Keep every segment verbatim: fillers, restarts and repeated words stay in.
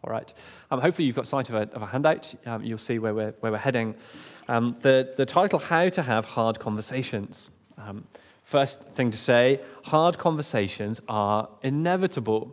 All right. Um, hopefully you've got sight of a, of a handout. Um, you'll see where we're, where we're heading. Um, the, the title, How to Have Hard Conversations. Um, first thing to say, hard conversations are inevitable.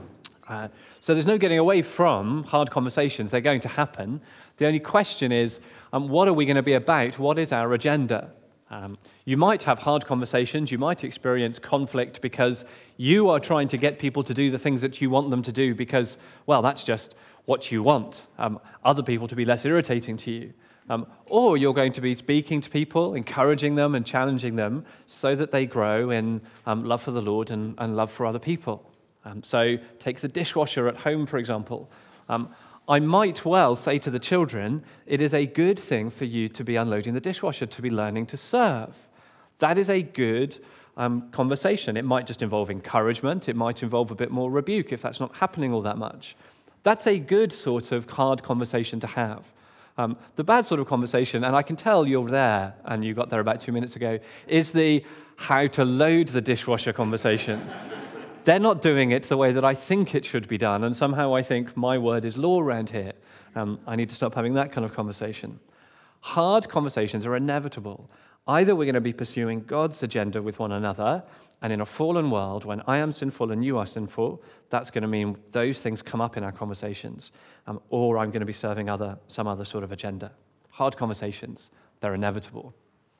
Uh, so there's no getting away from hard conversations. They're going to happen. The only question is, um, what are we going to be about? What is our agenda? Um, you might have hard conversations. You might experience conflict because you are trying to get people to do the things that you want them to do because, well, that's just what you want. Um, other people to be less irritating to you. Um, or you're going to be speaking to people, encouraging them and challenging them so that they grow in um, love for the Lord and, and love for other people. Um, so take the dishwasher at home, for example. Um, I might well say to the children, it is a good thing for you to be unloading the dishwasher, to be learning to serve. That is a good um, conversation. It might just involve encouragement. It might involve a bit more rebuke if that's not happening all that much. That's a good sort of hard conversation to have. Um, the bad sort of conversation, and I can tell you're there, and you got there about two minutes ago, is the how to load the dishwasher conversation. They're not doing it the way that I think it should be done, and somehow I think my word is law around here. Um, I need to stop having that kind of conversation. Hard conversations are inevitable. Either we're going to be pursuing God's agenda with one another, and in a fallen world, when I am sinful and you are sinful, that's going to mean those things come up in our conversations, um, or I'm going to be serving other some other sort of agenda. Hard conversations, they're inevitable.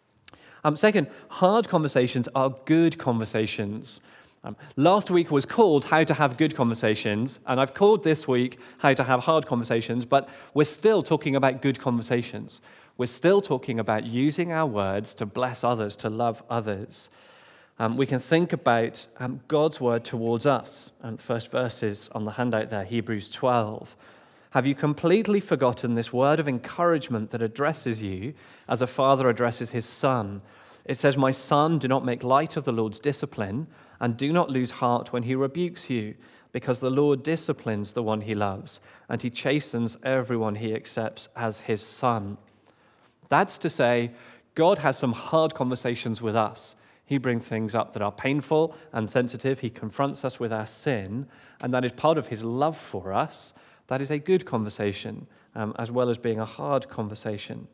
Um, second, hard conversations are good conversations. Um, last week was called How to Have Good Conversations, and I've called this week How to Have Hard Conversations, but we're still talking about good conversations. We're still talking about using our words to bless others, to love others. Um, we can think about um, God's word towards us. And first verses on the handout there, Hebrews twelve. Have you completely forgotten this word of encouragement that addresses you as a father addresses his son? It says, my son, do not make light of the Lord's discipline, and do not lose heart when he rebukes you, because the Lord disciplines the one he loves, and he chastens everyone he accepts as his son. That's to say, God has some hard conversations with us. He brings things up that are painful and sensitive. He confronts us with our sin, and that is part of his love for us. That is a good conversation, um, as well as being a hard conversation.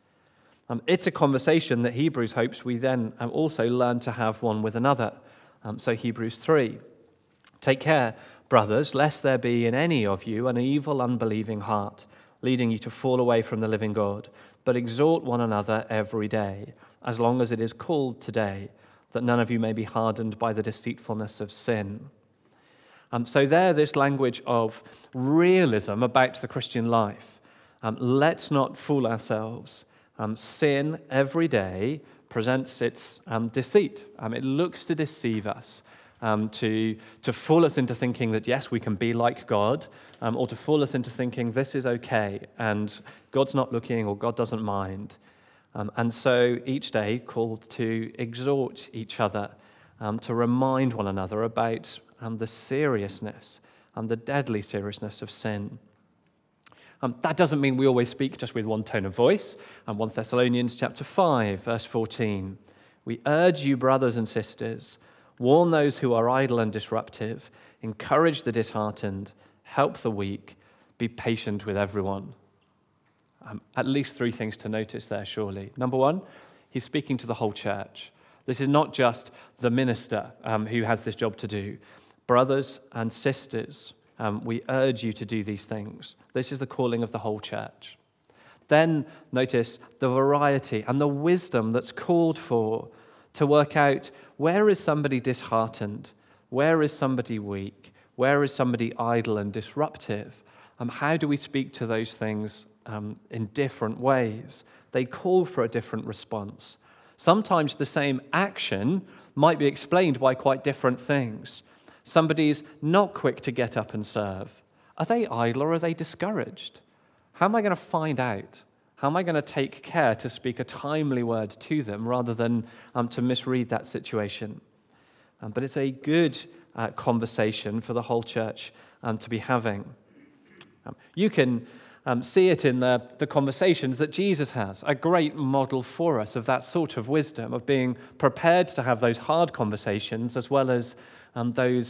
Um, it's a conversation that Hebrews hopes we then um, also learn to have one with another. Um, so Hebrews three. Take care, brothers, lest there be in any of you an evil, unbelieving heart, leading you to fall away from the living God. But exhort one another every day, as long as it is called today, that none of you may be hardened by the deceitfulness of sin. Um, so there, this language of realism about the Christian life. Um, let's not fool ourselves. Um, sin every day presents its um, deceit. Um, it looks to deceive us, um, to, to fool us into thinking that, yes, we can be like God, um, or to fool us into thinking this is okay, and God's not looking, or God doesn't mind. Um, and so each day called to exhort each other, um, to remind one another about um, the seriousness and the deadly seriousness of sin. Um, that doesn't mean we always speak just with one tone of voice. And First Thessalonians chapter five, verse fourteen, we urge you, brothers and sisters, warn those who are idle and disruptive, encourage the disheartened, help the weak, be patient with everyone. Um, at least three things to notice there, surely. Number one, he's speaking to the whole church. This is not just the minister um, who has this job to do. Brothers and sisters, Um, we urge you to do these things. This is the calling of the whole church. Then notice the variety and the wisdom that's called for to work out where is somebody disheartened, where is somebody weak, where is somebody idle and disruptive. Um, how do we speak to those things um, in different ways? They call for a different response. Sometimes the same action might be explained by quite different things. Somebody's not quick to get up and serve. Are they idle or are they discouraged? How am I going to find out? How am I going to take care to speak a timely word to them rather than um, to misread that situation? Um, but it's a good uh, conversation for the whole church um, to be having. Um, you can um, see it in the, the conversations that Jesus has, a great model for us of that sort of wisdom, of being prepared to have those hard conversations as well as um, those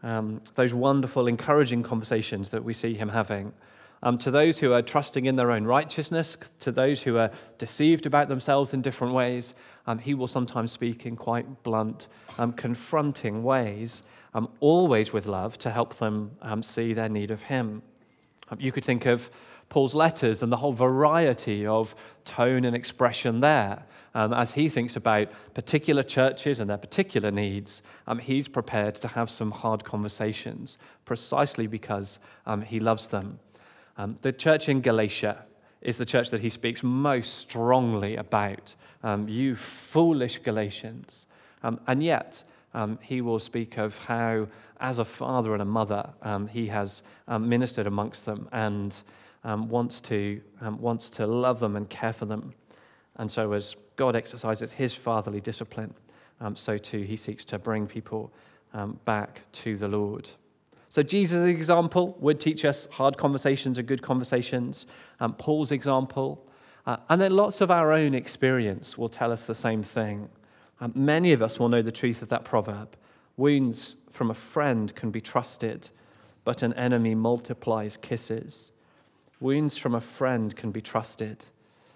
um, those wonderful, encouraging conversations that we see him having. Um, to those who are trusting in their own righteousness, to those who are deceived about themselves in different ways, um, he will sometimes speak in quite blunt, um, confronting ways, um, always with love to help them um, see their need of him. Um, you could think of Paul's letters and the whole variety of tone and expression there. Um, as he thinks about particular churches and their particular needs, um, he's prepared to have some hard conversations precisely because um, he loves them. Um, the church in Galatia is the church that he speaks most strongly about. Um, you foolish Galatians. Um, and yet, um, he will speak of how, as a father and a mother, um, he has um, ministered amongst them and um, wants to um, wants to love them and care for them. And so as God exercises his fatherly discipline, um, so too he seeks to bring people um, back to the Lord. So Jesus' example would teach us hard conversations are good conversations. Um, Paul's example, uh, and then lots of our own experience will tell us the same thing. Um, many of us will know the truth of that proverb. Wounds from a friend can be trusted, but an enemy multiplies kisses. Wounds from a friend can be trusted.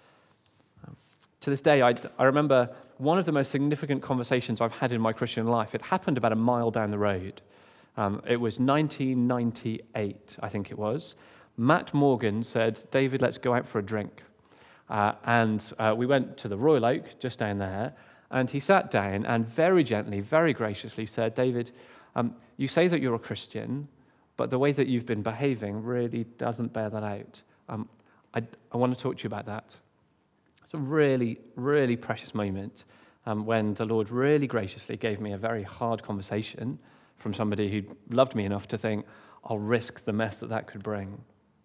Um, to this day, I, I remember one of the most significant conversations I've had in my Christian life. It happened about a mile down the road. Um, it was nineteen ninety-eight, I think it was. Matt Morgan said, David, let's go out for a drink. Uh, and uh, we went to the Royal Oak, just down there, and he sat down and very gently, very graciously said, David, um, you say that you're a Christian, but the way that you've been behaving really doesn't bear that out. Um, I, I want to talk to you about that. It's a really, really precious moment um, when the Lord really graciously gave me a very hard conversation from somebody who loved me enough to think, I'll risk the mess that that could bring.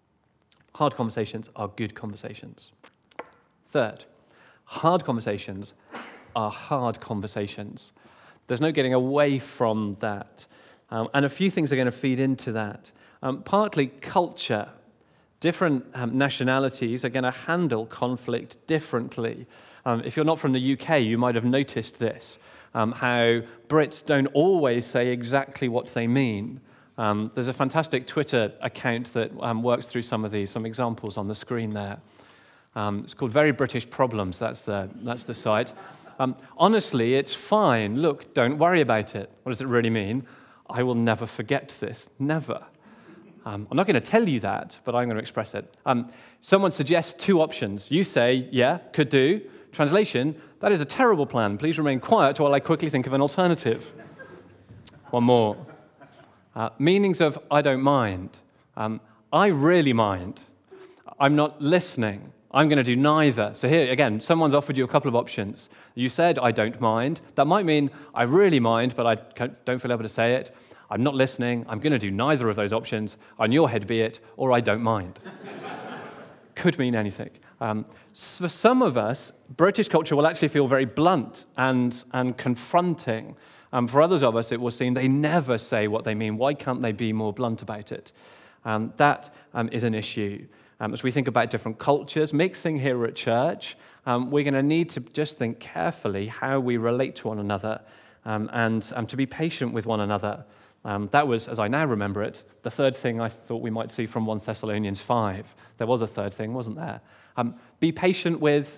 Hard conversations are good conversations. Third, hard conversations are hard conversations. There's no getting away from that. Um, and a few things are going to feed into that. Um, partly culture. Different um, nationalities are going to handle conflict differently. Um, if you're not from the U K, you might have noticed this. Um, how Brits don't always say exactly what they mean. Um, there's a fantastic Twitter account that um, works through some of these, some examples on the screen there. Um, it's called Very British Problems, that's the, that's the site. Um, honestly, it's fine. Look, don't worry about it. What does it really mean? I will never forget this, never. Um, I'm not going to tell you that, but I'm going to express it. Um, someone suggests two options. You say, yeah, could do. Translation, that is a terrible plan. Please remain quiet while I quickly think of an alternative. One more. Uh, meanings of I don't mind. Um, I really mind. I'm not listening. I'm going to do neither. So here, again, someone's offered you a couple of options. You said, I don't mind. That might mean I really mind, but I don't feel able to say it. I'm not listening. I'm going to do neither of those options. On your head be it, or I don't mind. Could mean anything. Um, for some of us, British culture will actually feel very blunt and, and confronting. Um, for others of us, it will seem they never say what they mean. Why can't they be more blunt about it? Um, that um, is an issue. Um, as we think about different cultures, mixing here at church, um, we're going to need to just think carefully how we relate to one another um, and um, to be patient with one another. Um, that was, as I now remember it, the third thing I thought we might see from First Thessalonians five. There was a third thing, wasn't there? Um, be patient with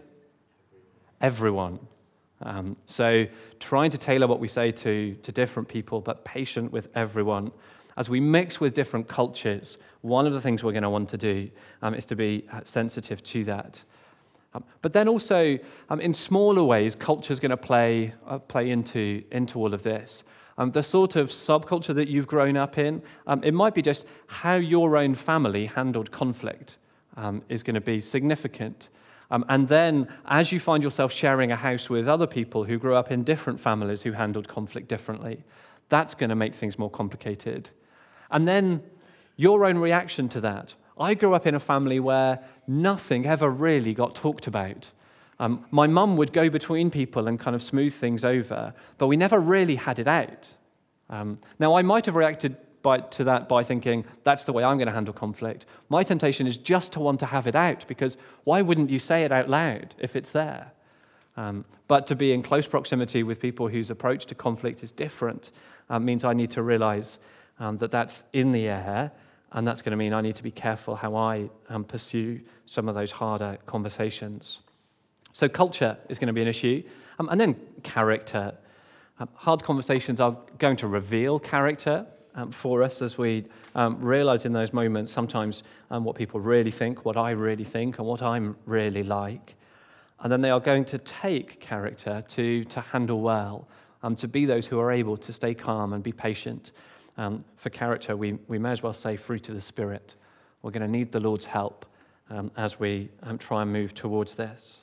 everyone. Um, so trying to tailor what we say to, to different people, but patient with everyone. As we mix with different cultures, one of the things we're going to want to do um, is to be sensitive to that. Um, but then also, um, in smaller ways, culture is going to play uh, play into, into all of this. Um, the sort of subculture that you've grown up in, um, it might be just how your own family handled conflict um, is going to be significant. Um, and then, as you find yourself sharing a house with other people who grew up in different families who handled conflict differently, that's going to make things more complicated. And then, your own reaction to that. I grew up in a family where nothing ever really got talked about. Um, my mum would go between people and kind of smooth things over, but we never really had it out. Um, now, I might have reacted by, to that by thinking, that's the way I'm going to handle conflict. My temptation is just to want to have it out, because why wouldn't you say it out loud if it's there? Um, but to be in close proximity with people whose approach to conflict is different um, means I need to realize um, that that's in the air, and that's going to mean I need to be careful how I um, pursue some of those harder conversations. So culture is going to be an issue, um, and then character. Um, hard conversations are going to reveal character um, for us as we um, realize in those moments sometimes um, what people really think, what I really think, and what I'm really like. And then they are going to take character to, to handle well, um, to be those who are able to stay calm and be patient. Um, for character, we, we may as well say fruit of the Spirit. We're going to need the Lord's help um, as we um, try and move towards this.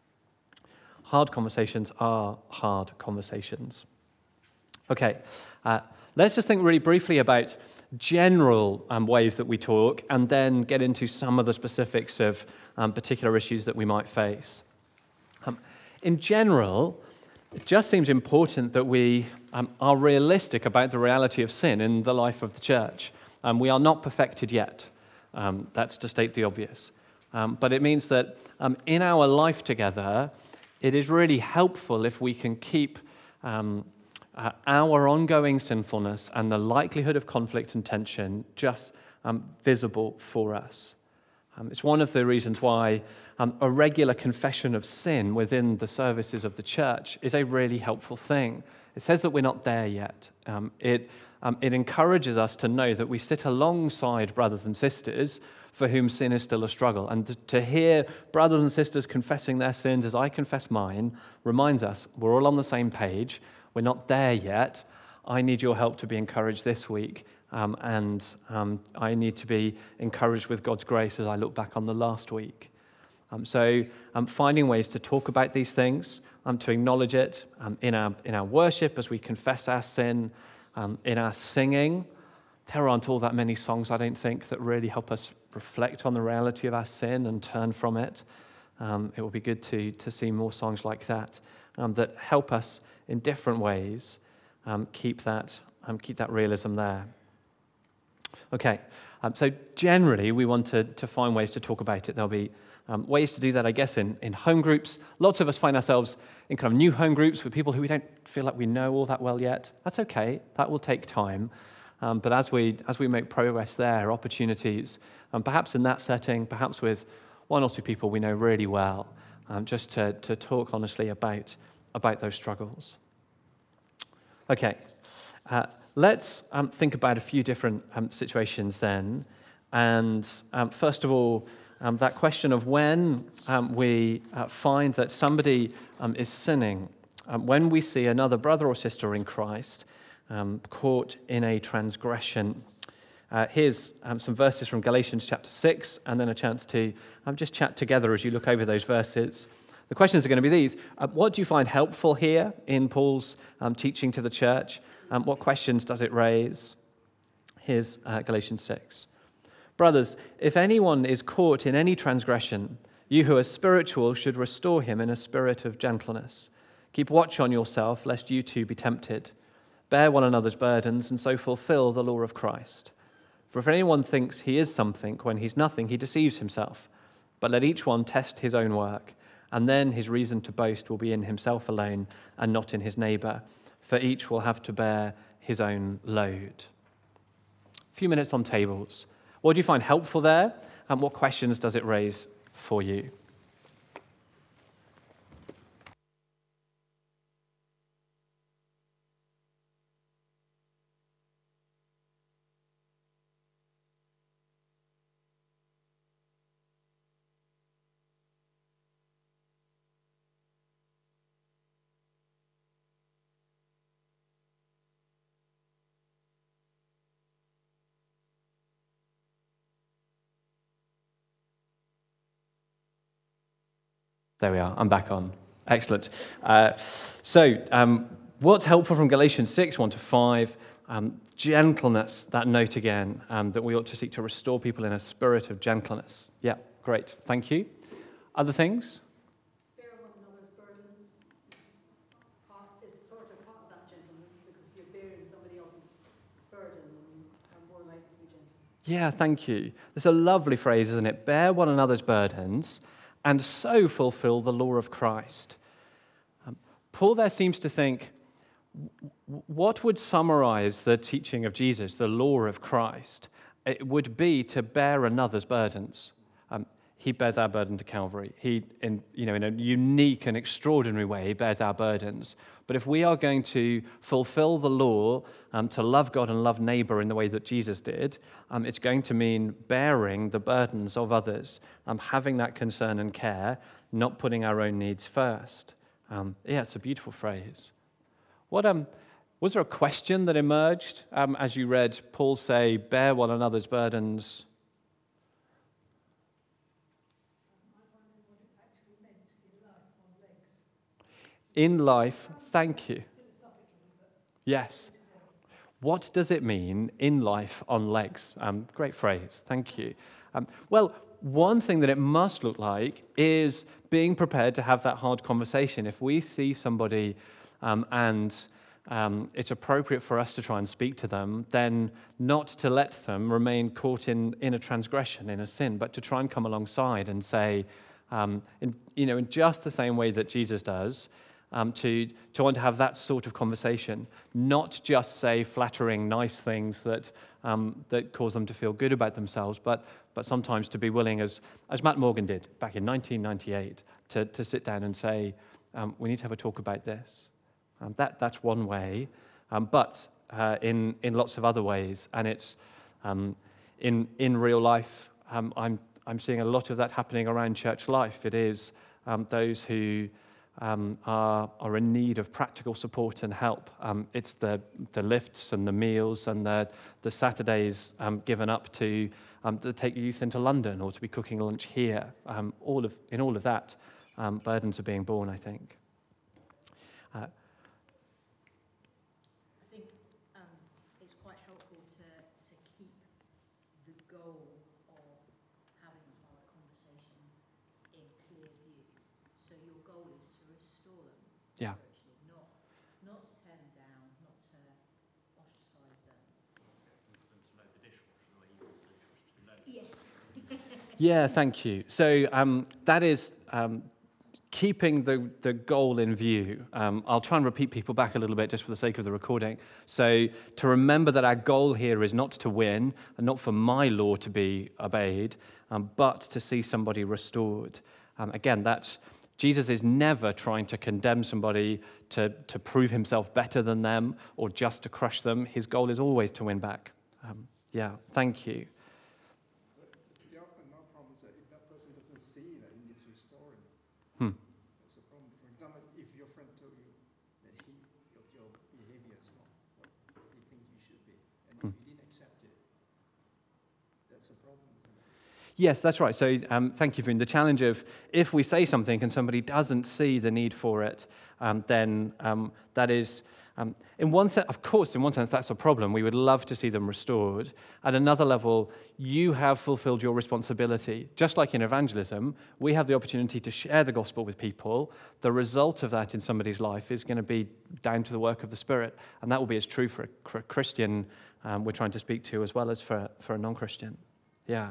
Hard conversations are hard conversations. Okay, uh, let's just think really briefly about general um, ways that we talk and then get into some of the specifics of um, particular issues that we might face. Um, in general, it just seems important that we um, are realistic about the reality of sin in the life of the church. Um, we are not perfected yet. Um, that's to state the obvious. Um, but it means that um, in our life together, it is really helpful if we can keep um, uh, our ongoing sinfulness and the likelihood of conflict and tension just um, visible for us. Um, it's one of the reasons why um, a regular confession of sin within the services of the church is a really helpful thing. It says that we're not there yet. Um, it, um, it encourages us to know that we sit alongside brothers and sisters for whom sin is still a struggle. And to hear brothers and sisters confessing their sins as I confess mine reminds us we're all on the same page. We're not there yet. I need your help to be encouraged this week. Um, and um, I need to be encouraged with God's grace as I look back on the last week. Um, so um, finding ways to talk about these things, um, to acknowledge it um, in our in our worship as we confess our sin, um, in our singing. There aren't all that many songs, I don't think, that really help us reflect on the reality of our sin and turn from it. Um, it will be good to to see more songs like that um, that help us in different ways um, keep that um, keep that realism there. Okay, um, so generally we want to, to find ways to talk about it. There'll be um, ways to do that, I guess, in, in home groups. Lots of us find ourselves in kind of new home groups with people who we don't feel like we know all that well yet. That's okay. That will take time. Um, but as we as we make progress there, opportunities, um, perhaps in that setting, perhaps with one or two people we know really well, um, just to, to talk honestly about, about those struggles. Okay. Uh, Let's um, think about a few different um, situations then. And um, first of all, um, that question of when um, we uh, find that somebody um, is sinning, um, when we see another brother or sister in Christ um, caught in a transgression. Uh, here's um, some verses from Galatians chapter six, and then a chance to um, just chat together as you look over those verses. The questions are going to be these. Uh, what do you find helpful here in Paul's um, teaching to the church? Um, what questions does it raise? Here's uh, Galatians six. Brothers, if anyone is caught in any transgression, you who are spiritual should restore him in a spirit of gentleness. Keep watch on yourself, lest you too be tempted. Bear one another's burdens, and so fulfill the law of Christ. For if anyone thinks he is something when he's nothing, he deceives himself. But let each one test his own work, and then his reason to boast will be in himself alone and not in his neighbor. For each will have to bear his own load. A few minutes on tables. What do you find helpful there? And what questions does it raise for you? There we are. I'm back on. Excellent. Uh, so, um, what's helpful from Galatians six, one to five? Um, gentleness, that note again, um, that we ought to seek to restore people in a spirit of gentleness. Yeah, great. Thank you. Other things? Bear one another's burdens is sort of part of that gentleness, because if you're bearing somebody else's burden, you are more likely to be gentle. Yeah, thank you. There's a lovely phrase, isn't it? Bear one another's burdens, and so fulfill the law of Christ. Um, Paul there seems to think what would summarize the teaching of Jesus, the law of Christ? It would be to bear another's burdens. Um, he bears our burden to Calvary. He, in, you know, in a unique and extraordinary way, he bears our burdens. But if we are going to fulfill the law, um, to love God and love neighbor in the way that Jesus did, um, it's going to mean bearing the burdens of others, um, having that concern and care, not putting our own needs first. Um, yeah, it's a beautiful phrase. What um, was there a question that emerged um, as you read Paul say, "Bear one another's burdens"? In life, thank you. Yes. What does it mean in life on legs? Um, great phrase. Thank you. Um, well, one thing that it must look like is being prepared to have that hard conversation. If we see somebody um, and um, it's appropriate for us to try and speak to them, then not to let them remain caught in, in a transgression, in a sin, but to try and come alongside and say, um, in, you know, in just the same way that Jesus does, Um, to, to want to have that sort of conversation, not just say flattering, nice things that um, that cause them to feel good about themselves, but but sometimes to be willing, as as Matt Morgan did back in nineteen ninety-eight, to, to sit down and say, um, we need to have a talk about this. Um, that that's one way, um, but uh, in in lots of other ways, and it's um, in in real life. Um, I'm I'm seeing a lot of that happening around church life. It is um, those who Um, are, are in need of practical support and help. Um, it's the, the lifts and the meals and the, the Saturdays um, given up to, um, to take youth into London or to be cooking lunch here. Um, all of, in all of that, um, burdens are being borne, I think. Uh, I think um, it's quite helpful to, to keep the goal of having a hard conversation in clear view. So your goal is to restore them. Yeah. Spiritually, not not to tear them down, not to ostracize them. Yes. yeah, thank you. So um, that is um, keeping the, the goal in view. Um, I'll try and repeat people back a little bit just for the sake of the recording. So to remember that our goal here is not to win and not for my law to be obeyed, um, but to see somebody restored. Um, again, that's Jesus is never trying to condemn somebody to, to prove himself better than them or just to crush them. His goal is always to win back. Um, yeah, thank you. The often no problem is that if that person doesn't see that he needs restoring, Hmm. that's a problem. For example, if your friend told you that he, your, your behavior is not what he thinks you should be, and Hmm. you didn't accept it, that's a problem, isn't it? Yes, that's right. So um, thank you, Vin. The challenge of if we say something and somebody doesn't see the need for it, um, then um, that is, um, in one sense, of course, in one sense, that's a problem. We would love to see them restored. At another level, you have fulfilled your responsibility. Just like in evangelism, we have the opportunity to share the gospel with people. The result of that in somebody's life is going to be down to the work of the Spirit, and that will be as true for a, for a Christian um, we're trying to speak to as well as for, for a non-Christian. Yeah.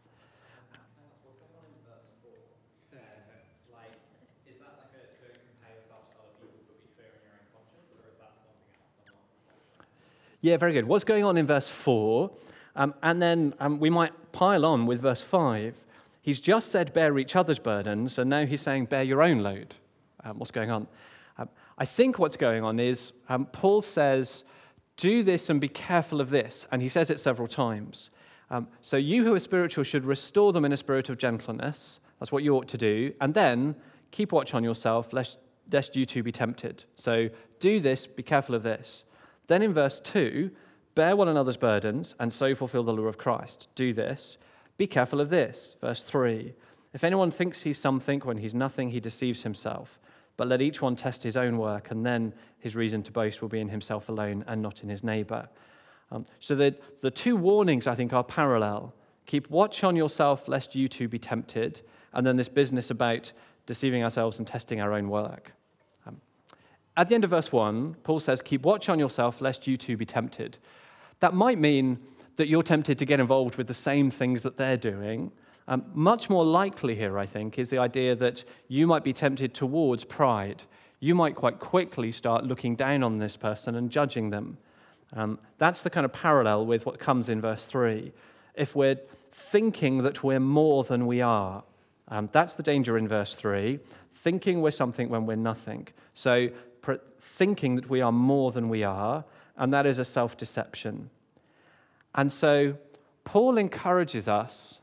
Yeah, very good. What's going on in verse four? Um, and then um, we might pile on with verse five. He's just said, bear each other's burdens, and now he's saying, bear your own load. Um, what's going on? Um, I think what's going on is um, Paul says, do this and be careful of this. And he says it several times. Um, so you who are spiritual should restore them in a spirit of gentleness. That's what you ought to do. And then keep watch on yourself, lest, lest you too be tempted. So do this, be careful of this. Then in verse two, bear one another's burdens and so fulfill the law of Christ. Do this. Be careful of this. Verse three, if anyone thinks he's something when he's nothing, he deceives himself. But let each one test his own work, and then his reason to boast will be in himself alone and not in his neighbor. Um, so the, the two warnings, I think, are parallel. Keep watch on yourself, lest you too be tempted. And then this business about deceiving ourselves and testing our own work. At the end of verse one, Paul says, keep watch on yourself, lest you too be tempted. That might mean that you're tempted to get involved with the same things that they're doing. Um, much more likely here, I think, is the idea that you might be tempted towards pride. you might quite quickly start looking down on this person and judging them. Um, that's the kind of parallel with what comes in verse three. If we're thinking that we're more than we are, um, that's the danger in verse three, thinking we're something when we're nothing. So pr- thinking that we are more than we are, and that is a self-deception. And so Paul encourages us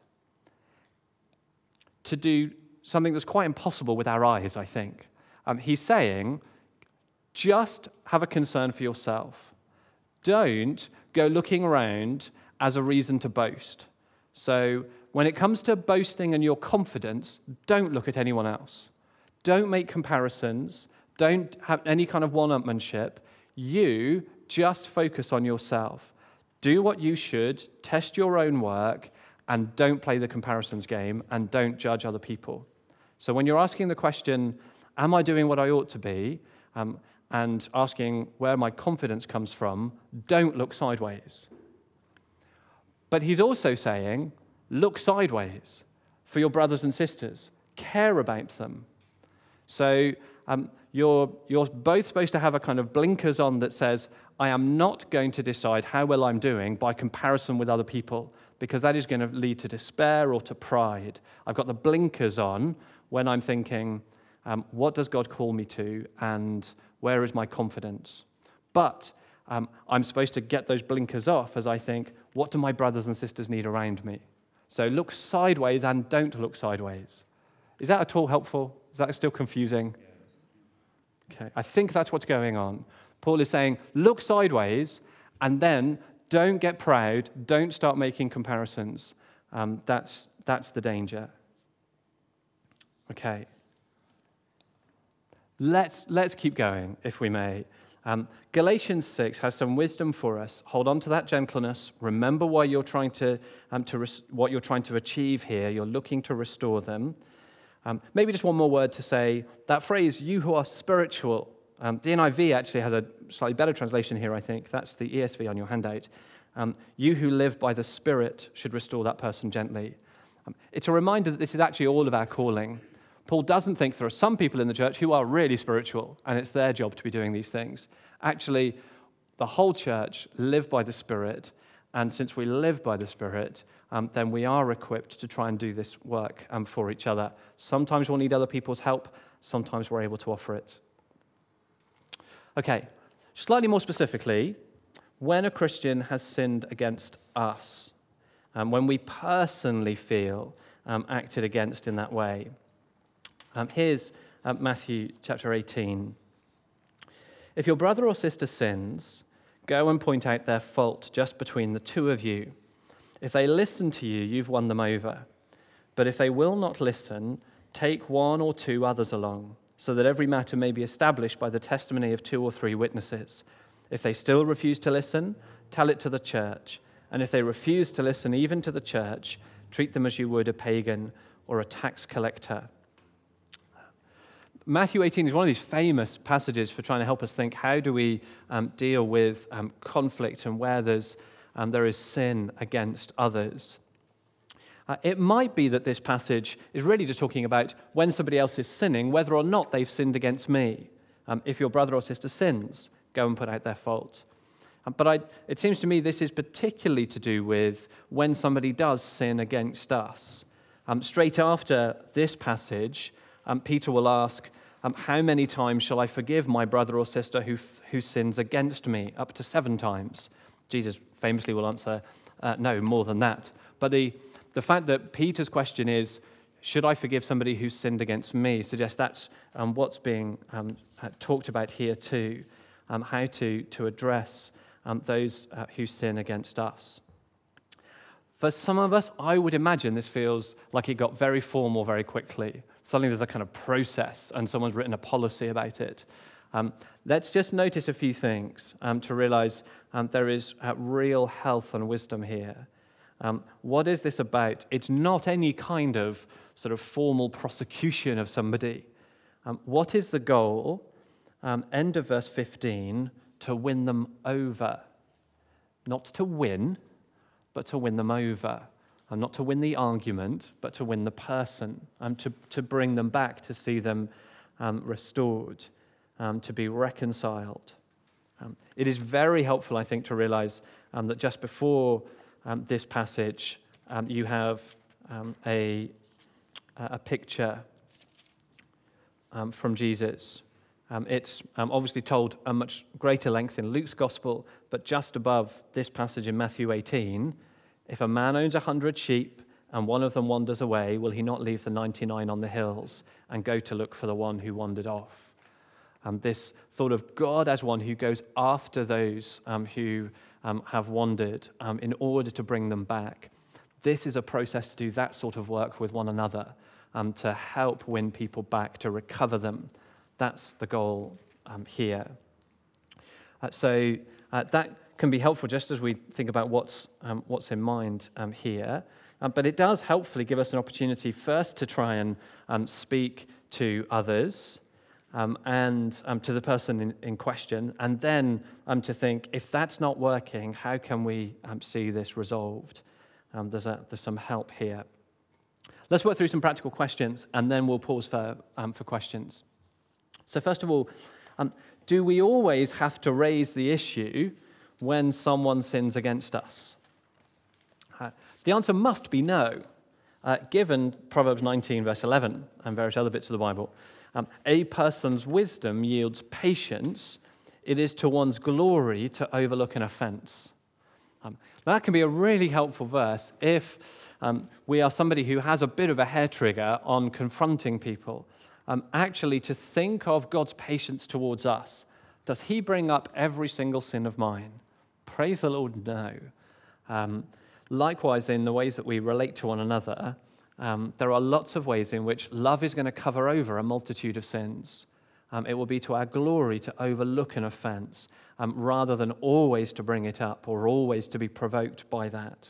to do something that's quite impossible with our eyes, I think. Um, he's saying, just have a concern for yourself. Don't go looking around as a reason to boast. So when it comes to boasting and your confidence, don't look at anyone else. Don't make comparisons. Don't have any kind of one-upmanship. You just focus on yourself. Do what you should, test your own work, and don't play the comparisons game, and don't judge other people. So when you're asking the question, am I doing what I ought to be, um, and asking where my confidence comes from, don't look sideways. But he's also saying, look sideways for your brothers and sisters. Care about them. So um, you're, you're both supposed to have a kind of blinkers on that says, I am not going to decide how well I'm doing by comparison with other people, because that is going to lead to despair or to pride. I've got the blinkers on when I'm thinking, um, what does God call me to, and where is my confidence? But um, I'm supposed to get those blinkers off as I think, what do my brothers and sisters need around me? So look sideways and don't look sideways. Is that at all helpful? Is that still confusing? Okay, I think that's what's going on. Paul is saying, look sideways, and then don't get proud, don't start making comparisons. Um, that's, that's the danger. Okay. Let's, let's keep going, if we may. Um, Galatians six has some wisdom for us. Hold on to that gentleness. Remember why you're trying to, um, to res- what you're trying to achieve here. You're looking to restore them. Um, maybe just one more word to say. That phrase, you who are spiritual, um, the N I V actually has a slightly better translation here, I think. That's the E S V on your handout. Um, you who live by the Spirit should restore that person gently. Um, it's a reminder that this is actually all of our calling. Paul doesn't think there are some people in the church who are really spiritual, and it's their job to be doing these things. Actually, the whole church live by the Spirit, and since we live by the Spirit, um, then we are equipped to try and do this work um, for each other. Sometimes we'll need other people's help. Sometimes we're able to offer it. Okay, slightly more specifically, when a Christian has sinned against us, um, when we personally feel um, acted against in that way. Um, here's uh, Matthew chapter eighteen. If your brother or sister sins, go and point out their fault just between the two of you. If they listen to you, you've won them over. But if they will not listen, take one or two others along, so that every matter may be established by the testimony of two or three witnesses. If they still refuse to listen, tell it to the church. And if they refuse to listen even to the church, treat them as you would a pagan or a tax collector. Matthew eighteen is one of these famous passages for trying to help us think, how do we um, deal with um, conflict and where there's, um, there is sin against others. Uh, it might be that this passage is really just talking about when somebody else is sinning, whether or not they've sinned against me. Um, if your brother or sister sins, go and put out their fault. Um, but I, it seems to me this is particularly to do with when somebody does sin against us. Um, straight after this passage, Um, Peter will ask, um, how many times shall I forgive my brother or sister who, who sins against me? Up to seven times. Jesus famously will answer, uh, no, more than that. But the, the fact that Peter's question is, should I forgive somebody who sinned against me, suggests that's um, what's being um, uh, talked about here too, um, how to, to address um, those uh, who sin against us. For some of us, I would imagine this feels like it got very formal very quickly. Suddenly there's a kind of process and someone's written a policy about it. Um, let's just notice a few things um, to realize um, there is uh, real health and wisdom here. Um, what is this about? It's not any kind of sort of formal prosecution of somebody. Um, what is the goal? Um, end of verse fifteen, to win them over. Not to win, but to win them over. And not to win the argument, but to win the person, and to, to bring them back, to see them um, restored. um, to be reconciled. Um, it is very helpful, I think, to realize um, that just before um, this passage, um, you have um, a, a picture um, from Jesus. Um, it's um, obviously told a much greater length in Luke's gospel, but just above this passage in Matthew eighteen, if a man owns a hundred sheep and one of them wanders away, will he not leave the ninety-nine on the hills and go to look for the one who wandered off? Um, this thought of God as one who goes after those um, who um, have wandered um, in order to bring them back. This is a process to do that sort of work with one another, um, to help win people back, to recover them. That's the goal um, here. Uh, so uh, that can be helpful just as we think about what's um, what's in mind um, here. Um, but it does helpfully give us an opportunity first to try and um, speak to others um, and um, to the person in, in question, and then um, to think, if that's not working, how can we um, see this resolved? Um, there's, a, there's some help here. Let's work through some practical questions, and then we'll pause for um, for questions. So first of all, um, do we always have to raise the issue when someone sins against us? Uh, the answer must be no, uh, given Proverbs nineteen, verse eleven, and various other bits of the Bible. Um, a person's wisdom yields patience. It is to one's glory to overlook an offense. Um, that can be a really helpful verse if um, we are somebody who has a bit of a hair trigger on confronting people. Um, actually, to think of God's patience towards us. Does he bring up every single sin of mine? Praise the Lord, no. Um, likewise, in the ways that we relate to one another, um, there are lots of ways in which love is going to cover over a multitude of sins. Um, it will be to our glory to overlook an offense, um, rather than always to bring it up or always to be provoked by that.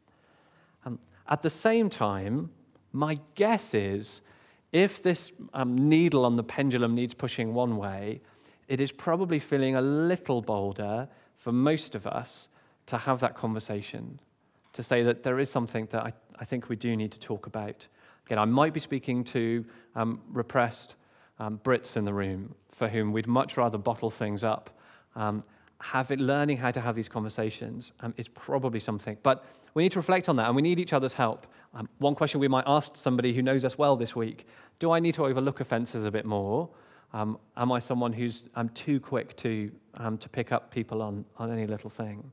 Um, at the same time, my guess is, if this um, needle on the pendulum needs pushing one way, it is probably feeling a little bolder for most of us to have that conversation, to say that there is something that I, I think we do need to talk about. Again, I might be speaking to um, repressed um, Brits in the room for whom we'd much rather bottle things up. Um, have it, learning how to have these conversations um, is probably something. But we need to reflect on that, and we need each other's help. Um, one question we might ask somebody who knows us well this week: do I need to overlook offences a bit more? Um, am I someone who's um, too quick to um, to pick up people on, on any little thing?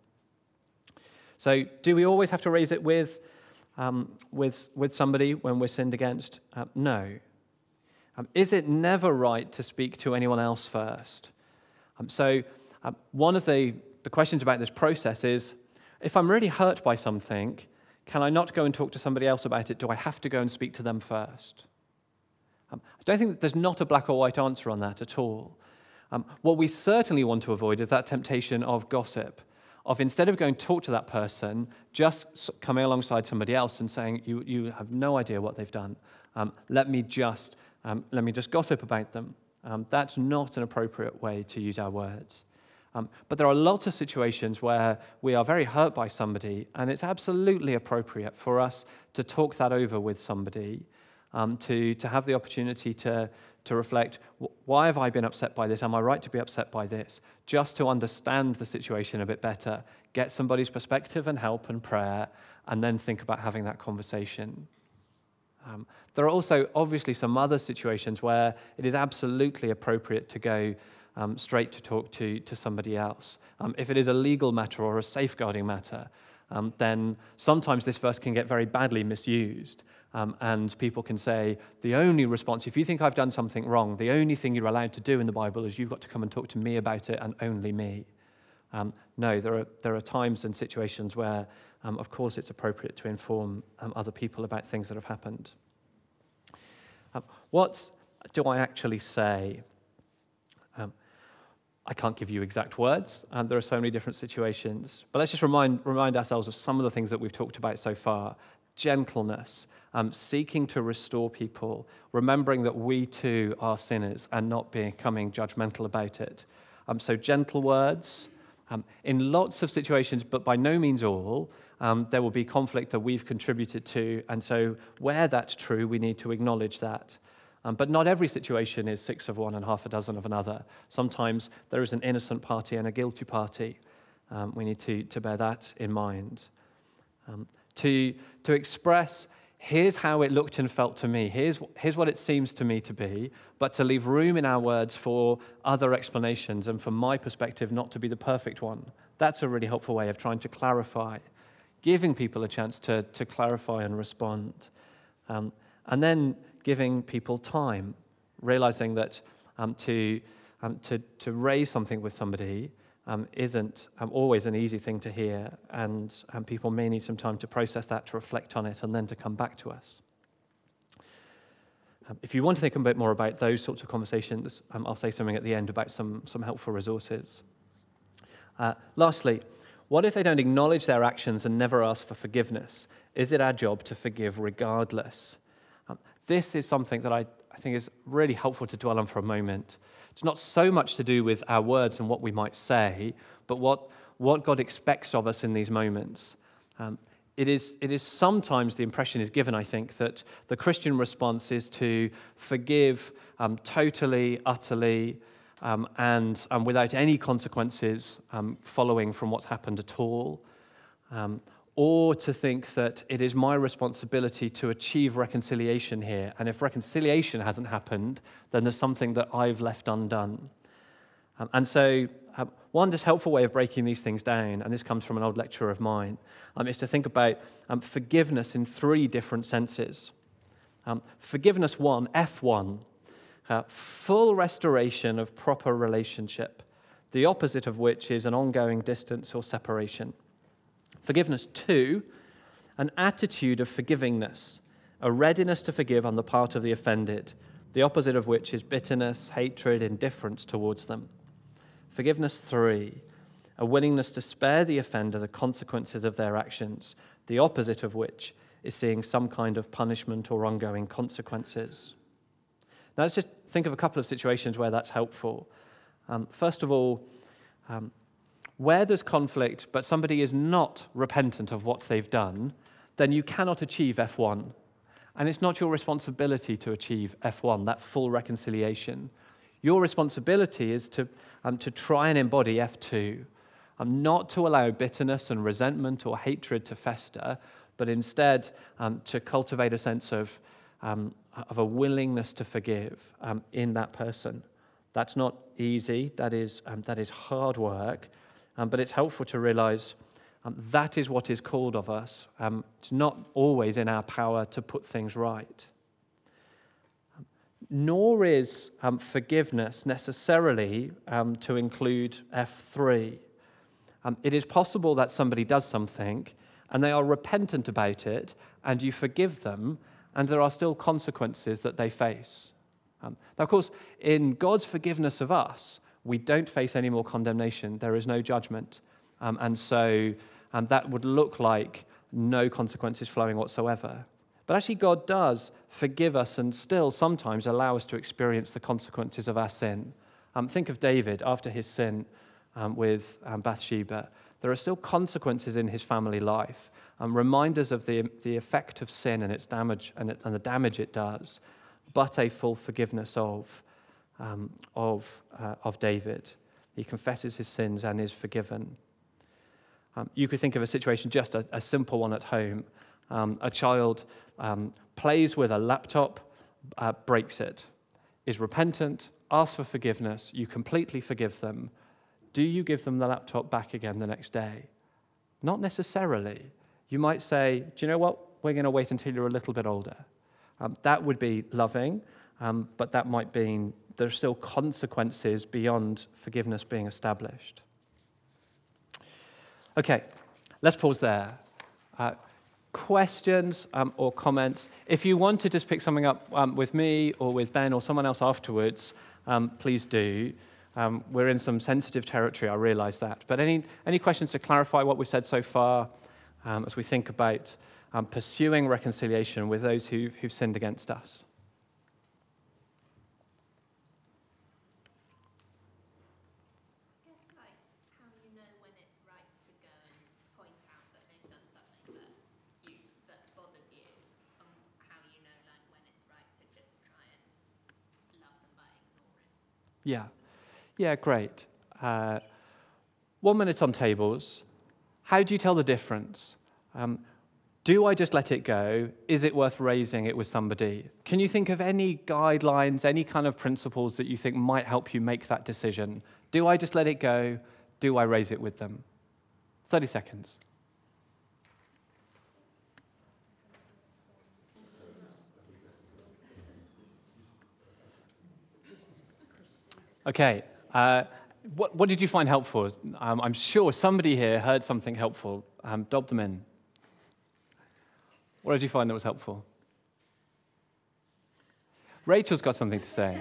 So do we always have to raise it with um, with with somebody when we're sinned against? Uh, no. Um, is it never right to speak to anyone else first? Um, so um, one of the, the questions about this process is, if I'm really hurt by something, can I not go and talk to somebody else about it? Do I have to go and speak to them first? Um, I don't think that there's not a black or white answer on that at all. Um, what we certainly want to avoid is that temptation of gossip, of instead of going to talk to that person, just coming alongside somebody else and saying, you, you have no idea what they've done. Um, let me just um, let me just gossip about them. Um, that's not an appropriate way to use our words. Um, but there are lots of situations where we are very hurt by somebody, and it's absolutely appropriate for us to talk that over with somebody, um, to, to have the opportunity to, to reflect, why have I been upset by this? Am I right to be upset by this? Just to understand the situation a bit better, get somebody's perspective and help and prayer, and then think about having that conversation. Um, there are also obviously some other situations where it is absolutely appropriate to go Um, straight to talk to, to somebody else. Um, if it is a legal matter or a safeguarding matter, um, then sometimes this verse can get very badly misused, um, and people can say, the only response, if you think I've done something wrong, the only thing you're allowed to do in the Bible is you've got to come and talk to me about it, and only me. Um, no, there are there are times and situations where, um, of course, it's appropriate to inform um, other people about things that have happened. Um, what do I actually say? Um, I can't give you exact words, and there are so many different situations. But let's just remind remind ourselves of some of the things that we've talked about so far. Gentleness, um, seeking to restore people, remembering that we too are sinners and not becoming judgmental about it. Um, so gentle words. Um, in lots of situations, but by no means all, um, there will be conflict that we've contributed to, and so where that's true, we need to acknowledge that. Um, but not every situation is six of one and half a dozen of another. Sometimes there is an innocent party and a guilty party. Um, we need to, to bear that in mind. Um, to, to express, here's how it looked and felt to me, here's, here's what it seems to me to be, but to leave room in our words for other explanations and from my perspective not to be the perfect one. That's a really helpful way of trying to clarify, giving people a chance to, to clarify and respond. Um, and then giving people time, realizing that um, to, um, to, to raise something with somebody um, isn't um, always an easy thing to hear, and um, people may need some time to process that, to reflect on it, and then to come back to us. Um, if you want to think a bit more about those sorts of conversations, um, I'll say something at the end about some, some helpful resources. Uh, lastly, what if they don't acknowledge their actions and never ask for forgiveness? Is it our job to forgive regardless? Um, this is something that I, I think is really helpful to dwell on for a moment. It's not so much to do with our words and what we might say, but what, what God expects of us in these moments. Um, it is, it is sometimes the impression is given, I think, that the Christian response is to forgive um, totally, utterly, um, and um, without any consequences um, following from what's happened at all. Um, or to think that it is my responsibility to achieve reconciliation here, and if reconciliation hasn't happened, then there's something that I've left undone. Um, and so um, one just helpful way of breaking these things down, and this comes from an old lecturer of mine, um, is to think about um, forgiveness in three different senses. Um, forgiveness one, F one, uh, full restoration of proper relationship, the opposite of which is an ongoing distance or separation. Forgiveness two, an attitude of forgivingness, a readiness to forgive on the part of the offended, the opposite of which is bitterness, hatred, indifference towards them. Forgiveness three, a willingness to spare the offender the consequences of their actions, the opposite of which is seeing some kind of punishment or ongoing consequences. Now let's just think of a couple of situations where that's helpful. Um, first of all, um, where there's conflict, but somebody is not repentant of what they've done, then you cannot achieve F one. And it's not your responsibility to achieve F one, that full reconciliation. Your responsibility is to, um, to try and embody F two, um, not to allow bitterness and resentment or hatred to fester, but instead um, to cultivate a sense of, um, of a willingness to forgive um, in that person. That's not easy, that is, um, that is hard work, Um, but it's helpful to realize um, that is what is called of us. Um, it's not always in our power to put things right. Um, nor is um, forgiveness necessarily um, to include F three. Um, it is possible that somebody does something and they are repentant about it and you forgive them and there are still consequences that they face. Um, now, of course, in God's forgiveness of us, we don't face any more condemnation. There is no judgment. Um, and so um, that would look like no consequences flowing whatsoever. But actually God does forgive us and still sometimes allow us to experience the consequences of our sin. Um, think of David after his sin um, with um, Bathsheba. There are still consequences in his family life, um, reminders of the, the effect of sin and its damage and, it, and the damage it does, but a full forgiveness of Um, of, uh, of David. He confesses his sins and is forgiven. Um, you could think of a situation, just a, a simple one at home. Um, a child um, plays with a laptop, uh, breaks it, is repentant, asks for forgiveness, you completely forgive them. Do you give them the laptop back again the next day? Not necessarily. You might say, do you know what? We're going to wait until you're a little bit older. Um, that would be loving, um, but that might mean there are still consequences beyond forgiveness being established. Okay, let's pause there. Uh, questions um, or comments? If you want to just pick something up um, with me or with Ben or someone else afterwards, um, please do. Um, we're in some sensitive territory, I realize that. But any, any questions to clarify what we've said so far um, as we think about um, pursuing reconciliation with those who, who've sinned against us? Yeah. Yeah, great. Uh, one minute on tables. How do you tell the difference? Um, do I just let it go? Is it worth raising it with somebody? Can you think of any guidelines, any kind of principles that you think might help you make that decision? Do I just let it go? Do I raise it with them? thirty seconds. Okay. Uh, what, what did you find helpful? Um, I'm sure somebody here heard something helpful. Um, dob them in. What did you find that was helpful? Rachel's got something to say.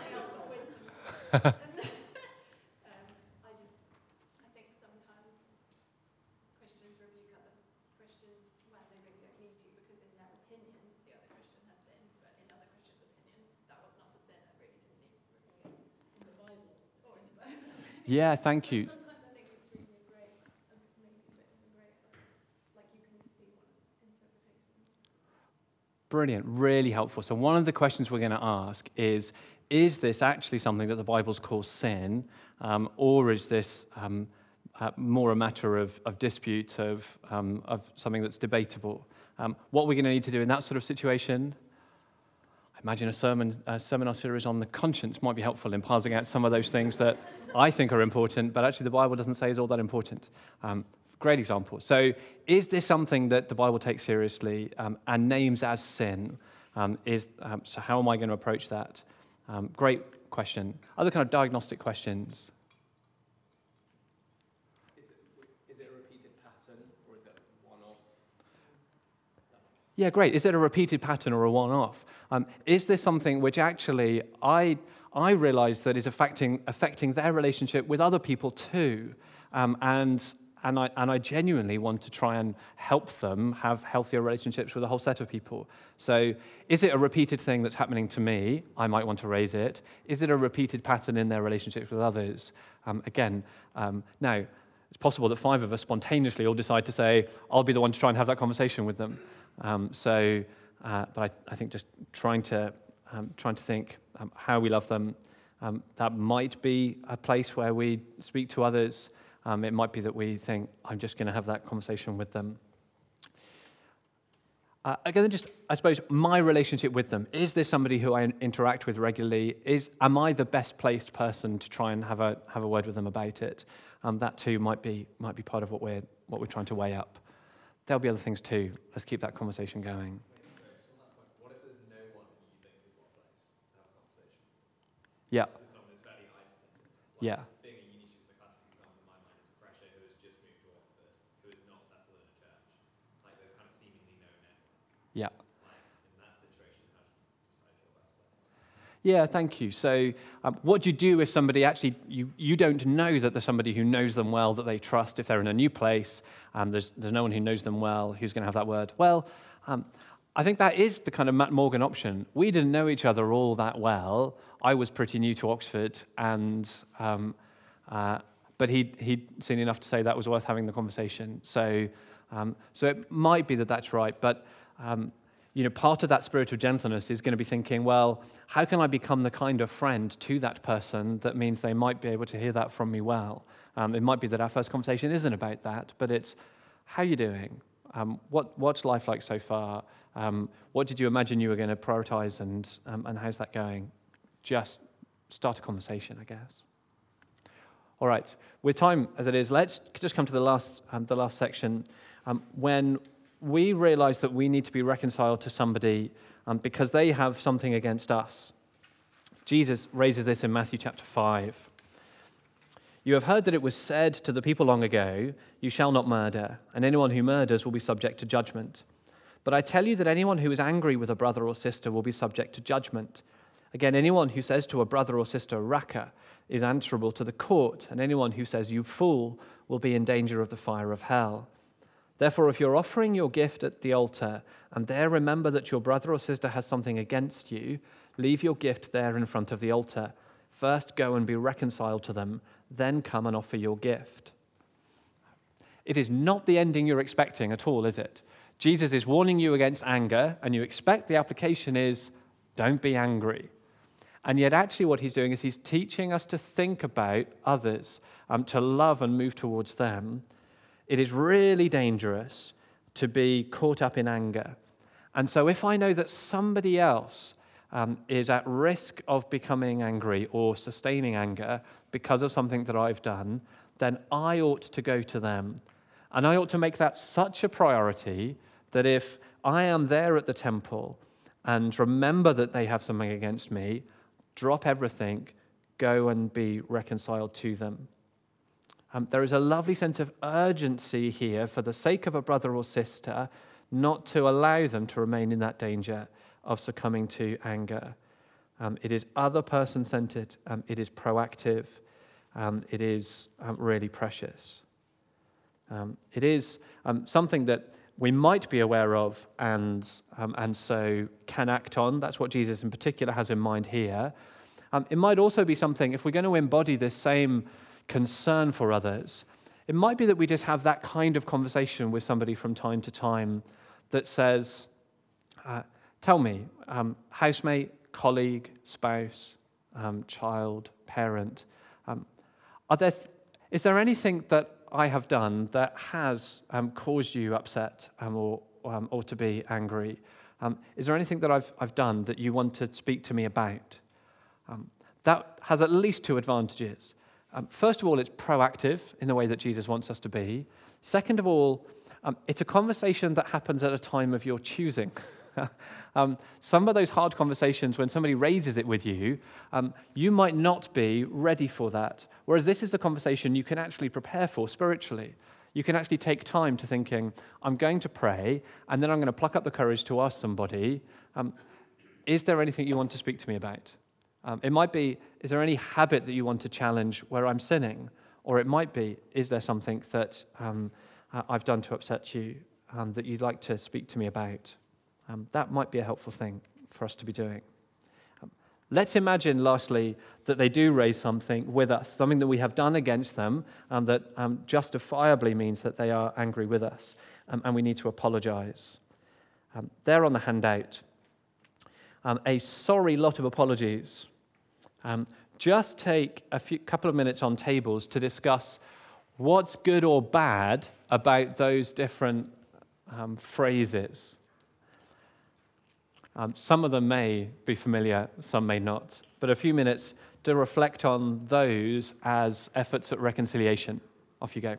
Yeah, thank you. Brilliant, really helpful. So one of the questions we're going to ask is, is this actually something that the Bible calls sin, um, or is this um, uh, more a matter of, of dispute, of, um, of something that's debatable? Um, what we're going to need to do in that sort of situation, I imagine a sermon, a seminar series on the conscience might be helpful in parsing out some of those things that I think are important, but actually the Bible doesn't say is all that important. Um, great example. So is this something that the Bible takes seriously um, and names as sin? Um, is um, so how am I going to approach that? Um, great question. Other kind of diagnostic questions? Is it, is it a repeated pattern or is it one-off? Yeah, great. Is it a repeated pattern or a one-off? Um, is this something which actually I I realize that is affecting affecting their relationship with other people too, um, and and I and I genuinely want to try and help them have healthier relationships with a whole set of people. So, is it a repeated thing that's happening to me? I might want to raise it. Is it a repeated pattern in their relationships with others? Um, again, um, now it's possible that five of us spontaneously all decide to say, "I'll be the one to try and have that conversation with them." Um, so. Uh, but I, I think just trying to um, trying to think um, how we love them, um, that might be a place where we speak to others. Um, it might be that we think, I'm just going to have that conversation with them. Uh, again, just, I suppose, my relationship with them. Is this somebody who I interact with regularly? Is Am I the best placed person to try and have a have a word with them about it? Um, that too might be might be part of what we're what we're trying to weigh up. There'll be other things too. Let's keep that conversation going. Yeah. Yeah. Being a uni student, the classic example in my mind is a fresher who has just moved to Oxford, who is not settled in a church. Like, there's kind of seemingly no network. Yeah. Like, in that situation, how do you decide your best place? Yeah, thank you. So um, what do you do if somebody actually, you, you don't know that there's somebody who knows them well, that they trust, if they're in a new place, um, there's, there's no one who knows them well, who's going to have that word? Well, um, I think that is the kind of Matt Morgan option. We didn't know each other all that well. I was pretty new to Oxford, and um, uh, but he'd, he'd seen enough to say that was worth having the conversation. So, um, so it might be that that's right. But um, you know, part of that spirit of gentleness is going to be thinking, well, how can I become the kind of friend to that person that means they might be able to hear that from me well? Um, it might be that our first conversation isn't about that, but it's how are you doing? Um, what what's life like so far? Um, what did you imagine you were going to prioritize, and um, and how's that going? Just start a conversation, I guess. All right, with time as it is, let's just come to the last um, the last section. Um, when we realize that we need to be reconciled to somebody um, because they have something against us. Jesus raises this in Matthew chapter five. You have heard that it was said to the people long ago, you shall not murder, and anyone who murders will be subject to judgment. But I tell you that anyone who is angry with a brother or sister will be subject to judgment. Again, anyone who says to a brother or sister, Raka, is answerable to the court, and anyone who says, you fool, will be in danger of the fire of hell. Therefore, if you're offering your gift at the altar, and there remember that your brother or sister has something against you, leave your gift there in front of the altar. First go and be reconciled to them, then come and offer your gift. It is not the ending you're expecting at all, is it? Jesus is warning you against anger, and you expect the application is, don't be angry. And yet actually what he's doing is he's teaching us to think about others, um, to love and move towards them. It is really dangerous to be caught up in anger. And so if I know that somebody else um, is at risk of becoming angry or sustaining anger because of something that I've done, then I ought to go to them. And I ought to make that such a priority that if I am there at the temple and remember that they have something against me, drop everything, go and be reconciled to them. Um, there is a lovely sense of urgency here for the sake of a brother or sister, not to allow them to remain in that danger of succumbing to anger. Um, it is other person-centered. Um, it is proactive. Um, it is um, really precious. Um, it is um, something that we might be aware of and, um, and so can act on. That's what Jesus in particular has in mind here. Um, it might also be something, if we're going to embody this same concern for others, it might be that we just have that kind of conversation with somebody from time to time that says, uh, tell me, um, housemate, colleague, spouse, um, child, parent, um, are there th- is there anything that I have done that has um, caused you upset um, or, um, or to be angry? Um, is there anything that I've, I've done that you want to speak to me about? Um, that has at least two advantages. Um, first of all, it's proactive in the way that Jesus wants us to be. Second of all, um, it's a conversation that happens at a time of your choosing. um, some of those hard conversations, when somebody raises it with you, um, you might not be ready for that. Whereas this is a conversation you can actually prepare for spiritually. You can actually take time to thinking, I'm going to pray, and then I'm going to pluck up the courage to ask somebody, um, is there anything you want to speak to me about? Um, it might be, is there any habit that you want to challenge where I'm sinning? Or it might be, is there something that um, I've done to upset you um, that you'd like to speak to me about? Um, that might be a helpful thing for us to be doing. Um, let's imagine, lastly, that they do raise something with us, something that we have done against them, and that um, justifiably means that they are angry with us, um, and we need to apologize. Um, there on the handout, um, a sorry lot of apologies. Um, just take a few, couple of minutes on tables to discuss what's good or bad about those different um, phrases. Um, some of them may be familiar, some may not, but a few minutes to reflect on those as efforts at reconciliation. Off you go.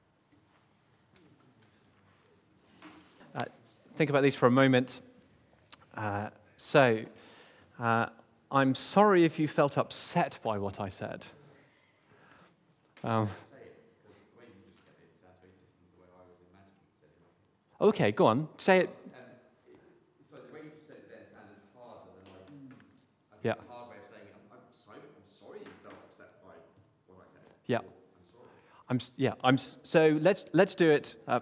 Uh, think about these for a moment. Uh, so, uh, I'm sorry if you felt upset by what I said. Um, okay, go on. Say it. So the way you said it then sounded harder than like Yeah. a hard way of saying it. I'm, I'm sorry. I'm sorry you felt upset by what I said. Yeah. I'm sorry. I'm s- yeah. I'm s- so let's let's do it. Uh,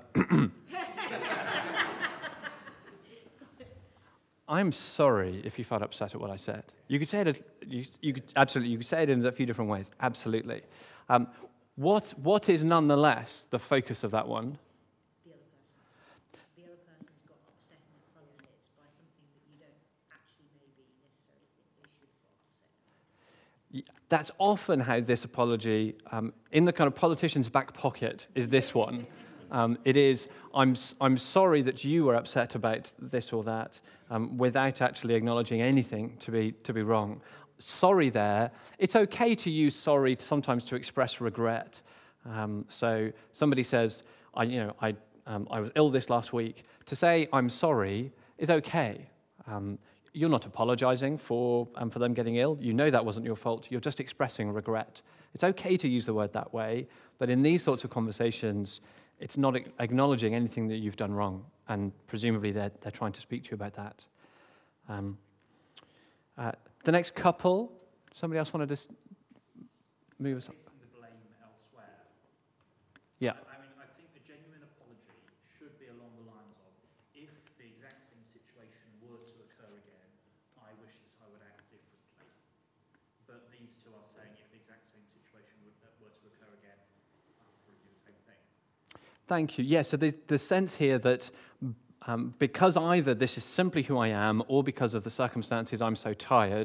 I'm sorry if you felt upset at what I said. You could say it. You, you could absolutely. You could say it in a few different ways. Absolutely. Um, what what is nonetheless the focus of that one? The other person. The other person's got upset and felt it by something that you don't actually maybe necessarily think they should feel upset about. That's often how this apology, um, in the kind of politician's back pocket, is this one. Um, it is, I'm, I'm sorry that you were upset about this or that, um, without actually acknowledging anything to be, to be wrong. Sorry there, it's okay to use sorry to sometimes to express regret. Um, so somebody says, I, you know, I, um, I was ill this last week. To say I'm sorry is okay. Um, You're not apologizing for um, for them getting ill. You know that wasn't your fault. You're just expressing regret. It's okay to use the word that way, but in these sorts of conversations, it's not acknowledging anything that you've done wrong, and presumably they're, they're trying to speak to you about that. Um, uh, the next couple, somebody else wanted to s- move us up? Placing the blame elsewhere. Yeah. I, I mean, I think a genuine apology should be along the lines of, if the exact same situation were to occur again, I wish that I would act differently. But these two are saying, if the exact same situation would, uh, were to occur again, I would probably do the same thing. Thank you. Yeah, so the, the sense here that um, because either this is simply who I am or because of the circumstances I'm so tired,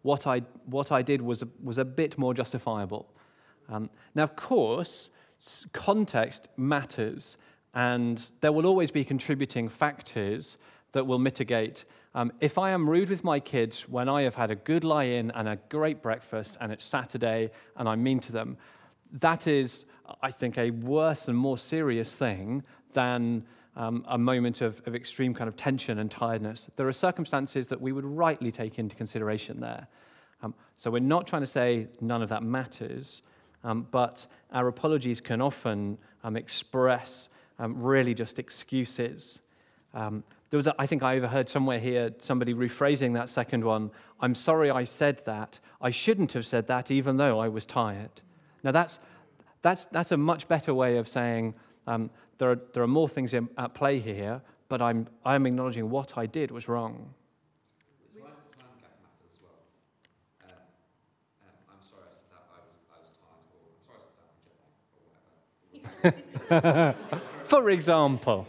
what I, what I did was a, was a bit more justifiable. Um, now, of course, s- context matters, and there will always be contributing factors that will mitigate. Um, if I am rude with my kids when I have had a good lie-in and a great breakfast and it's Saturday and I'm mean to them, that is, I think, a worse and more serious thing than um, a moment of, of extreme kind of tension and tiredness. There are circumstances that we would rightly take into consideration there. Um, so we're not trying to say none of that matters, um, but our apologies can often um, express um, really just excuses. Um, there was, a, I think I overheard somewhere here somebody rephrasing that second one. I'm sorry I said that. I shouldn't have said that even though I was tired. Now that's that's that's a much better way of saying um, there are there are more things in, at play here, but I'm I'm acknowledging what I did was wrong. Time, time gap matters as well. Um, um, I'm sorry I said that. I was I was tired, or I'm sorry I said that. I'm jet lag, or whatever. For example.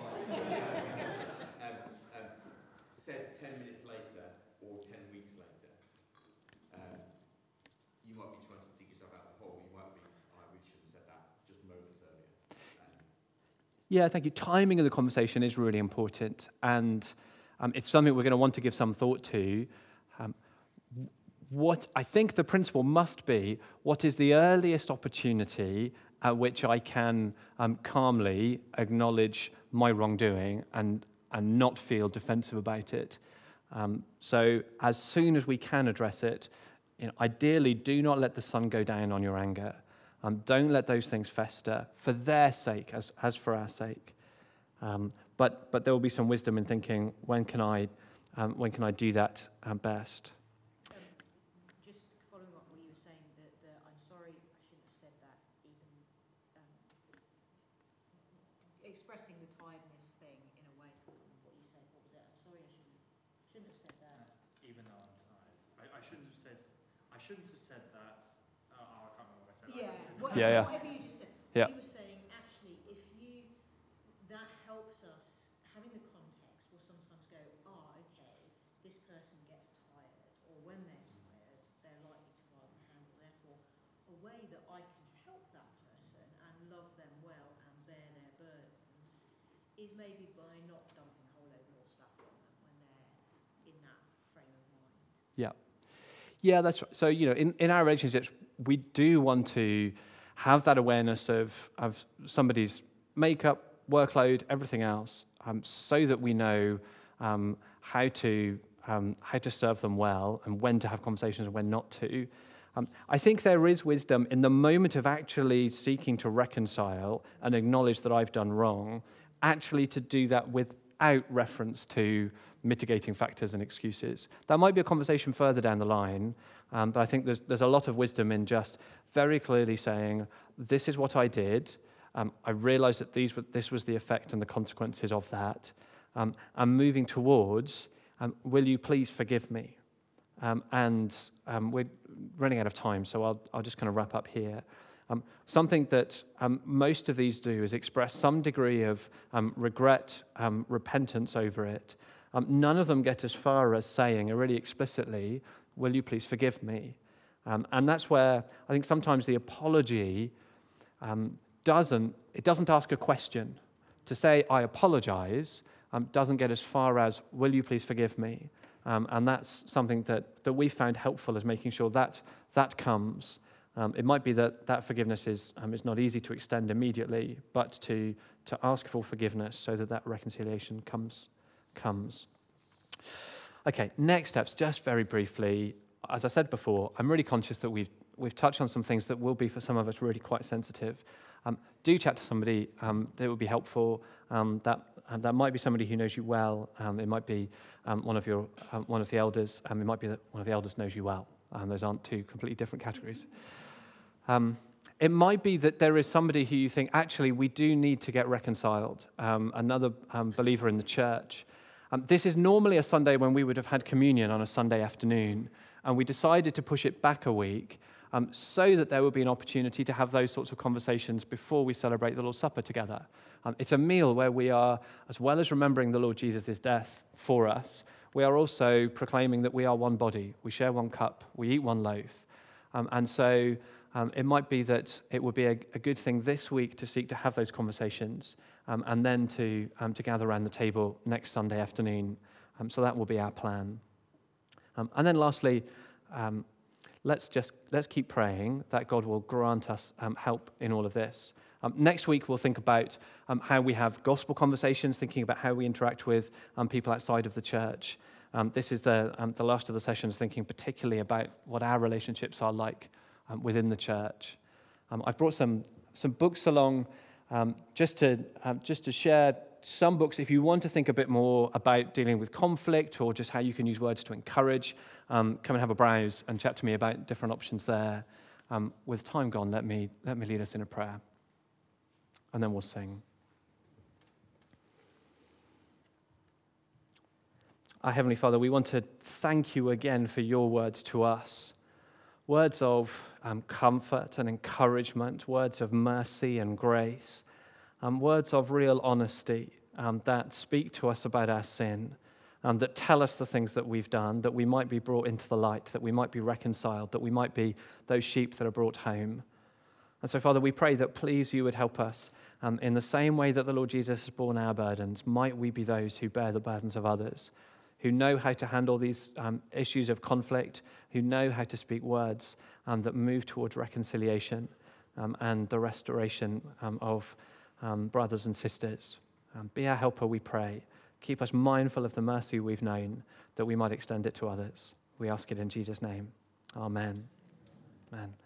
Said ten minutes later or ten weeks later, um, you might be trying to dig yourself out of the hole. You might be, I really shouldn't have said that just moments earlier. Um, Yeah, thank you. Timing of the conversation is really important, and um, it's something we're going to want to give some thought to. Um, what I think the principle must be, what is the earliest opportunity at which I can um, calmly acknowledge my wrongdoing and and not feel defensive about it. Um, so as soon as we can address it, you know, ideally do not let the sun go down on your anger. Um, don't let those things fester for their sake as, as for our sake. Um, but but there will be some wisdom in thinking, when can I, um, when can I do that um, best? Um, just following up what you were saying, that the I'm sorry, I shouldn't have said that, even um, expressing the tiredness thing in a way, what you said, what was it? I'm sorry, I shouldn't, shouldn't have said that. Even though I'm tired. I, I shouldn't have said, I shouldn't have said that. Uh, oh, I can't remember what I said. Yeah, I, whatever, Yeah, yeah. whatever you just said. Yeah. He was saying, actually, if you, that helps us, having the context will sometimes go, ah, okay, this person gets tired, or when they're tired, they're likely to file the handle. Therefore, a way that I can help that person and love them well and bear their burdens is maybe by not dumping a whole load more stuff on them when they're in that frame of mind. Yeah. Yeah, that's right. So, you know, in, in our relationships, we do want to have that awareness of, of somebody's makeup, workload, everything else, um, so that we know um, how to um, how to serve them well and when to have conversations and when not to. Um, I think there is wisdom in the moment of actually seeking to reconcile and acknowledge that I've done wrong, actually to do that without reference to mitigating factors and excuses. That might be a conversation further down the line, um, but I think there's there's a lot of wisdom in just very clearly saying, this is what I did. Um, I realized that these were, this was the effect and the consequences of that. Um, I'm moving towards, um, will you please forgive me? Um, and um, we're running out of time, so I'll, I'll just kind of wrap up here. Um, something that um, most of these do is express some degree of um, regret, um, repentance over it. Um, none of them get as far as saying really explicitly, will you please forgive me? Um, and that's where I think sometimes the apology um, doesn't, it doesn't ask a question. To say, I apologize, um, doesn't get as far as, will you please forgive me? Um, and that's something that, that we found helpful, is making sure that that comes. Um, it might be that that forgiveness is, um, is not easy to extend immediately, but to, to ask for forgiveness so that that reconciliation comes. comes. Okay, next steps, just very briefly. As I said before, I'm really conscious that we've, we've touched on some things that will be, for some of us, really quite sensitive. Um, do chat to somebody um, that would be helpful. Um, that um, that might be somebody who knows you well. Um, it might be um, one of your um, one of the elders. Um, it might be that one of the elders knows you well. Um, those aren't two completely different categories. Um, it might be that there is somebody who you think, actually, we do need to get reconciled. Um, another um, believer in the church. Um, this is normally a Sunday when we would have had communion on a Sunday afternoon, and we decided to push it back a week um, so that there would be an opportunity to have those sorts of conversations before we celebrate the Lord's Supper together. Um, it's a meal where we are, as well as remembering the Lord Jesus' death for us, we are also proclaiming that we are one body. We share one cup. We eat one loaf. Um, and so um, it might be that it would be a, a good thing this week to seek to have those conversations um, and then to, um, to gather around the table next Sunday afternoon. Um, so that will be our plan. Um, and then lastly, um, let's just let's keep praying that God will grant us um, help in all of this. Um, next week, we'll think about um, how we have gospel conversations, thinking about how we interact with um, people outside of the church. Um, this is the, um, the last of the sessions, thinking particularly about what our relationships are like um, within the church. Um, I've brought some some books along um, just to um, just to share some books. If you want to think a bit more about dealing with conflict or just how you can use words to encourage, um, come and have a browse and chat to me about different options there. Um, with time gone, let me let me lead us in a prayer. And then we'll sing. Our Heavenly Father, we want to thank you again for your words to us. Words of um, comfort and encouragement, words of mercy and grace, um, words of real honesty um, that speak to us about our sin, um, that tell us the things that we've done, that we might be brought into the light, that we might be reconciled, that we might be those sheep that are brought home. And so, Father, we pray that please you would help us um, in the same way that the Lord Jesus has borne our burdens. Might we be those who bear the burdens of others, who know how to handle these um, issues of conflict, who know how to speak words um, that move towards reconciliation um, and the restoration um, of um, brothers and sisters. Um, be our helper, we pray. Keep us mindful of the mercy we've known, that we might extend it to others. We ask it in Jesus' name. Amen. Amen.